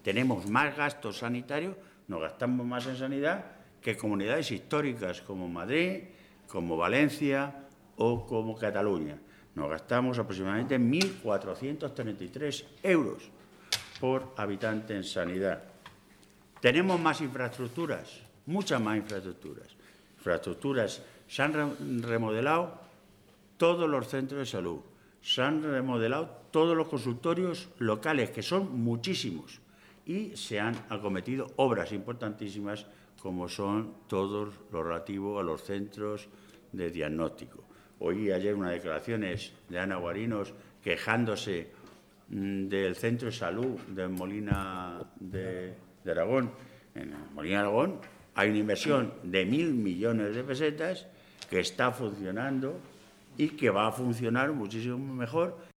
tenemos más gastos sanitarios, nos gastamos más en sanidad que comunidades históricas como Madrid, como Valencia o como Cataluña. Nos gastamos aproximadamente 1.433 euros por habitante en sanidad. Tenemos más infraestructuras, muchas más infraestructuras. Se han remodelado todos los centros de salud, se han remodelado todos los consultorios locales, que son muchísimos, y se han acometido obras importantísimas como son todos lo relativo a los centros de diagnóstico. Oí ayer unas declaraciones de Ana Guarinos quejándose del centro de salud de Molina de Aragón. En Molina de Aragón hay una inversión de 1.000 millones de pesetas que está funcionando y que va a funcionar muchísimo mejor.